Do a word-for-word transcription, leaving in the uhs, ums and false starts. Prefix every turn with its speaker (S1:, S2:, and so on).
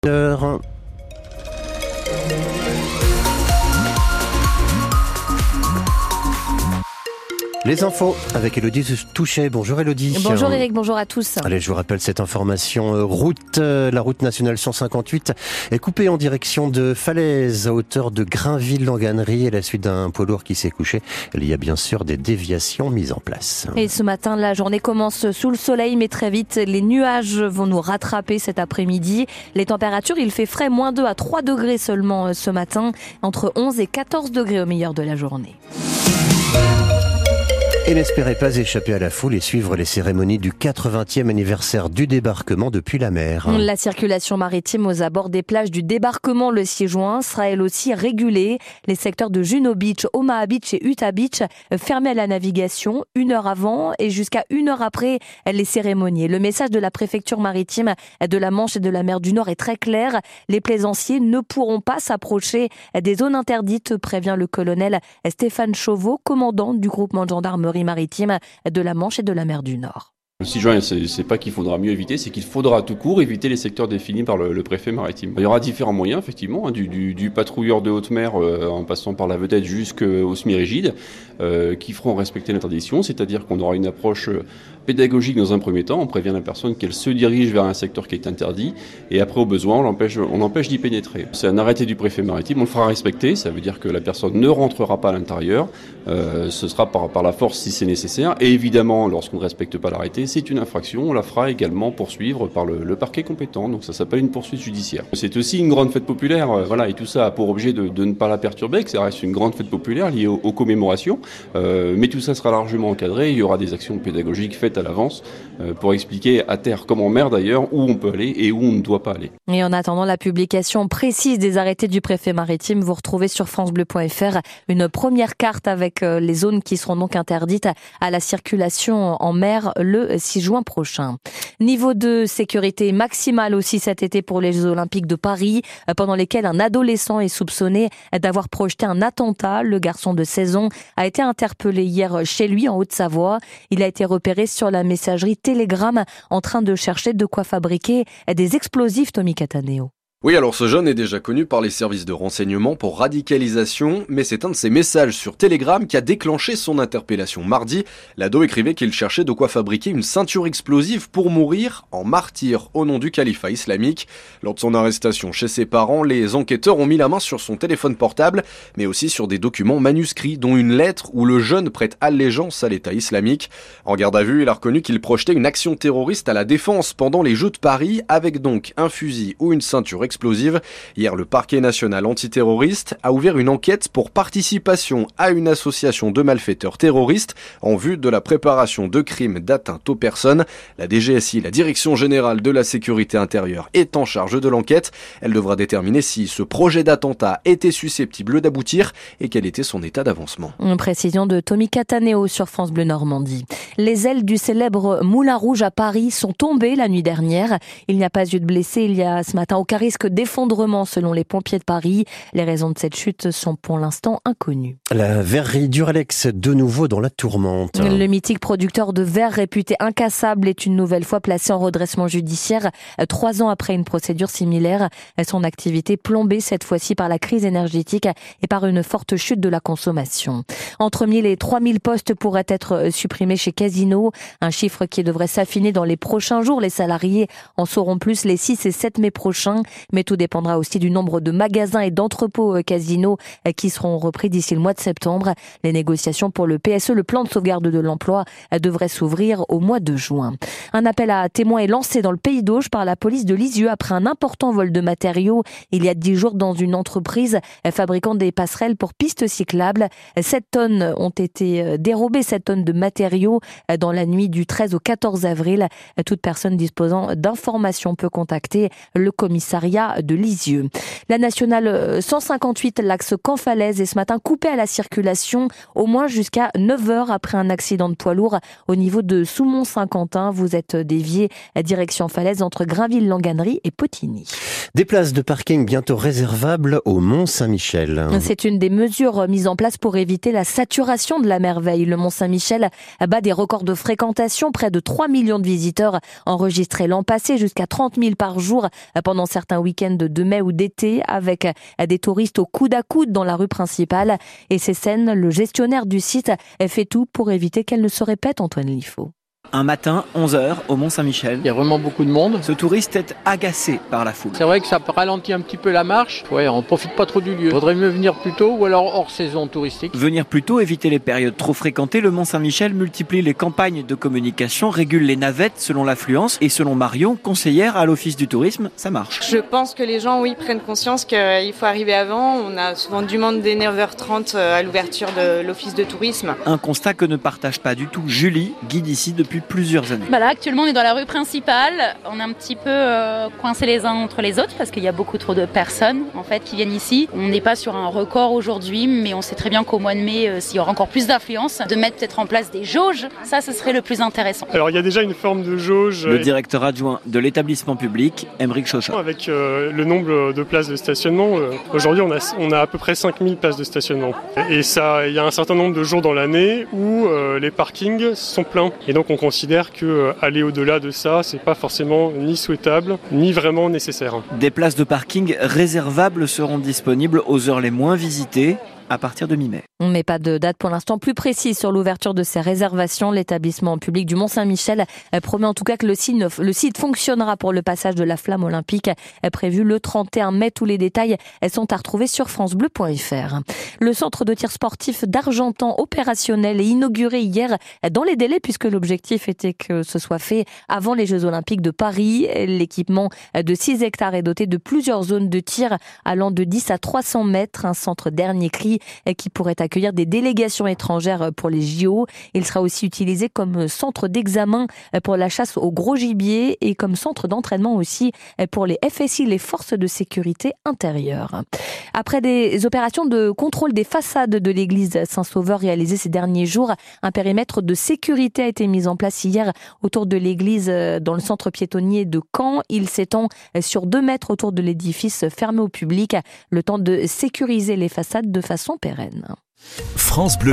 S1: Heure. Les infos avec Élodie Touchet. Bonjour Élodie.
S2: Bonjour Eric, bonjour à tous.
S1: Allez, je vous rappelle cette information. Euh, route, euh, la route nationale cent cinquante-huit est coupée en direction de Falaise à hauteur de Grainville-Langannerie à la suite d'un poids lourd qui s'est couché. Il y a bien sûr des déviations mises en place.
S2: Et ce matin, la journée commence sous le soleil, mais très vite, les nuages vont nous rattraper cet après-midi. Les températures, il fait frais, moins deux à trois degrés seulement ce matin, entre onze et quatorze degrés au meilleur de la journée.
S1: Et n'espérez pas échapper à la foule et suivre les cérémonies du quatre-vingtième anniversaire du débarquement depuis la mer.
S2: La circulation maritime aux abords des plages du débarquement le six juin sera elle aussi régulée. Les secteurs de Juno Beach, Omaha Beach et Utah Beach fermés à la navigation une heure avant et jusqu'à une heure après les cérémonies. Le message de la préfecture maritime de la Manche et de la mer du Nord est très clair. Les plaisanciers ne pourront pas s'approcher des zones interdites, prévient le colonel Stéphane Chauveau, commandant du groupement de gendarmerie maritime de la Manche et de la mer du Nord.
S3: Le six juin, c'est, c'est pas qu'il faudra mieux éviter, c'est qu'il faudra tout court éviter les secteurs définis par le, le préfet maritime. Il y aura différents moyens, effectivement, hein, du, du, du patrouilleur de haute mer euh, en passant par la vedette jusqu'au semi-rigide, euh, qui feront respecter l'interdiction, c'est-à-dire qu'on aura une approche euh, pédagogique dans un premier temps, on prévient la personne qu'elle se dirige vers un secteur qui est interdit, et après au besoin, on l'empêche, on l'empêche d'y pénétrer. C'est un arrêté du préfet maritime, on le fera respecter, ça veut dire que la personne ne rentrera pas à l'intérieur, euh, ce sera par, par la force si c'est nécessaire, et évidemment, lorsqu'on ne respecte pas l'arrêté, c'est une infraction, on la fera également poursuivre par le, le parquet compétent, donc ça s'appelle une poursuite judiciaire. C'est aussi une grande fête populaire, euh, voilà, et tout ça a pour objet de, de ne pas la perturber, que ça reste une grande fête populaire liée aux, aux commémorations, euh, mais tout ça sera largement encadré, il y aura des actions pédagogiques faites à l'avance euh, pour expliquer à terre comme en mer d'ailleurs où on peut aller et où on ne doit pas aller.
S2: Et en attendant la publication précise des arrêtés du préfet maritime, vous retrouvez sur francebleu point fr une première carte avec euh, les zones qui seront donc interdites à la circulation en mer le six juin prochain. Niveau de sécurité maximale aussi cet été pour les Jeux Olympiques de Paris, pendant lesquels un adolescent est soupçonné d'avoir projeté un attentat. Le garçon de seize ans a été interpellé hier chez lui en Haute-Savoie. Il a été repéré sur la messagerie Telegram en train de chercher de quoi fabriquer des explosifs, Tommy Cataneo.
S4: Oui, alors ce jeune est déjà connu par les services de renseignement pour radicalisation, mais c'est un de ses messages sur Telegram qui a déclenché son interpellation mardi. L'ado écrivait qu'il cherchait de quoi fabriquer une ceinture explosive pour mourir en martyr au nom du califat islamique. Lors de son arrestation chez ses parents, les enquêteurs ont mis la main sur son téléphone portable, mais aussi sur des documents manuscrits, dont une lettre où le jeune prête allégeance à l'État islamique. En garde à vue, il a reconnu qu'il projetait une action terroriste à la Défense pendant les Jeux de Paris, avec donc un fusil ou une ceinture explosive. explosive. Hier, le parquet national antiterroriste a ouvert une enquête pour participation à une association de malfaiteurs terroristes en vue de la préparation de crimes d'atteinte aux personnes. La D G S I, la Direction Générale de la Sécurité Intérieure, est en charge de l'enquête. Elle devra déterminer si ce projet d'attentat était susceptible d'aboutir et quel était son état d'avancement.
S2: Une précision de Tommy Cataneo sur France Bleu Normandie. Les ailes du célèbre Moulin Rouge à Paris sont tombées la nuit dernière. Il n'y a pas eu de blessés. Il y a ce matin aucun risque d'effondrement selon les pompiers de Paris. Les raisons de cette chute sont pour l'instant inconnues.
S1: La verrerie Duralex de nouveau dans la tourmente.
S2: Le mythique producteur de verre réputé incassable est une nouvelle fois placé en redressement judiciaire trois ans après une procédure similaire. Son activité plombée cette fois-ci par la crise énergétique et par une forte chute de la consommation. Entre mille et trois mille postes pourraient être supprimés chez Casino, un chiffre qui devrait s'affiner dans les prochains jours. Les salariés en sauront plus les six et sept mai prochains. Mais tout dépendra aussi du nombre de magasins et d'entrepôts Casino qui seront repris d'ici le mois de septembre. Les négociations pour le P S E, le plan de sauvegarde de l'emploi, devraient s'ouvrir au mois de juin. Un appel à témoins est lancé dans le Pays d'Auge par la police de Lisieux après un important vol de matériaux il y a dix jours dans une entreprise fabriquant des passerelles pour pistes cyclables. Sept tonnes ont été dérobées, sept tonnes de matériaux dans la nuit du treize au quatorze avril. Toute personne disposant d'informations peut contacter le commissariat de Lisieux. La nationale cent cinquante-huit, l'axe Caen-Falaise, est ce matin coupée à la circulation au moins jusqu'à neuf heures après un accident de poids lourd au niveau de Soumont-Saint-Quentin. Vous êtes dévié à direction Falaise entre Grainville-Langannerie et Potigny.
S1: Des places de parking bientôt réservables au Mont-Saint-Michel.
S2: C'est une des mesures mises en place pour éviter la saturation de la merveille. Le Mont-Saint-Michel bat des records de fréquentation, près de trois millions de visiteurs enregistrés l'an passé, jusqu'à trente mille par jour pendant certains week-ends. week-end de mai ou d'été avec des touristes au coude à coude dans la rue principale. Et ces scènes, le gestionnaire du site fait tout pour éviter qu'elles ne se répètent, Antoine Liffaut.
S5: Un matin, onze heures, au Mont-Saint-Michel.
S6: Il y a vraiment beaucoup de monde.
S5: Ce touriste est agacé par la foule.
S6: C'est vrai que ça ralentit un petit peu la marche. Ouais, on profite pas trop du lieu. Faudrait mieux venir plus tôt ou alors hors saison touristique.
S5: Venir plus tôt, éviter les périodes trop fréquentées. Le Mont-Saint-Michel multiplie les campagnes de communication, régule les navettes selon l'affluence. Et selon Marion, conseillère à l'Office du tourisme, ça marche.
S7: Je pense que les gens, oui, prennent conscience qu'il faut arriver avant. On a souvent du monde dès neuf heures trente à l'ouverture de l'Office de tourisme.
S5: Un constat que ne partage pas du tout Julie, guide ici depuis plusieurs années.
S8: Bah là, actuellement, on est dans la rue principale. On est un petit peu euh, coincés les uns entre les autres parce qu'il y a beaucoup trop de personnes en fait qui viennent ici. On n'est pas sur un record aujourd'hui, mais on sait très bien qu'au mois de mai, euh, s'il y aura encore plus d'affluence, de mettre peut-être en place des jauges, ça, ce serait le plus intéressant.
S9: Alors, il y a déjà une forme de jauge.
S5: Le directeur adjoint de l'établissement public, Aymeric Chauchat.
S9: Avec euh, le nombre de places de stationnement, euh, aujourd'hui, on a, on a à peu près cinq mille places de stationnement. Et ça, il y a un certain nombre de jours dans l'année où euh, les parkings sont pleins. Et donc, on considère que euh, aller au-delà de ça, c'est pas forcément ni souhaitable, ni vraiment nécessaire.
S5: Des places de parking réservables seront disponibles aux heures les moins visitées à partir de mi-mai.
S2: On ne met pas de date pour l'instant plus précise sur l'ouverture de ces réservations. L'établissement public du Mont-Saint-Michel promet en tout cas que le site, le site fonctionnera pour le passage de la flamme olympique prévu le trente et un mai. Tous les détails sont à retrouver sur francebleu point f r. Le centre de tir sportif d'Argentan opérationnel est inauguré hier dans les délais puisque l'objectif était que ce soit fait avant les Jeux Olympiques de Paris. L'équipement de six hectares est doté de plusieurs zones de tir allant de dix à trois cents mètres. Un centre dernier cri qui pourrait accueillir des délégations étrangères pour les J O. Il sera aussi utilisé comme centre d'examen pour la chasse au gros gibier et comme centre d'entraînement aussi pour les F S I, les forces de sécurité intérieure. Après des opérations de contrôle des façades de l'église Saint-Sauveur réalisées ces derniers jours, un périmètre de sécurité a été mis en place hier autour de l'église dans le centre piétonnier de Caen. Il s'étend sur deux mètres autour de l'édifice fermé au public, le temps de sécuriser les façades de façon pérenne.
S10: France Bleu.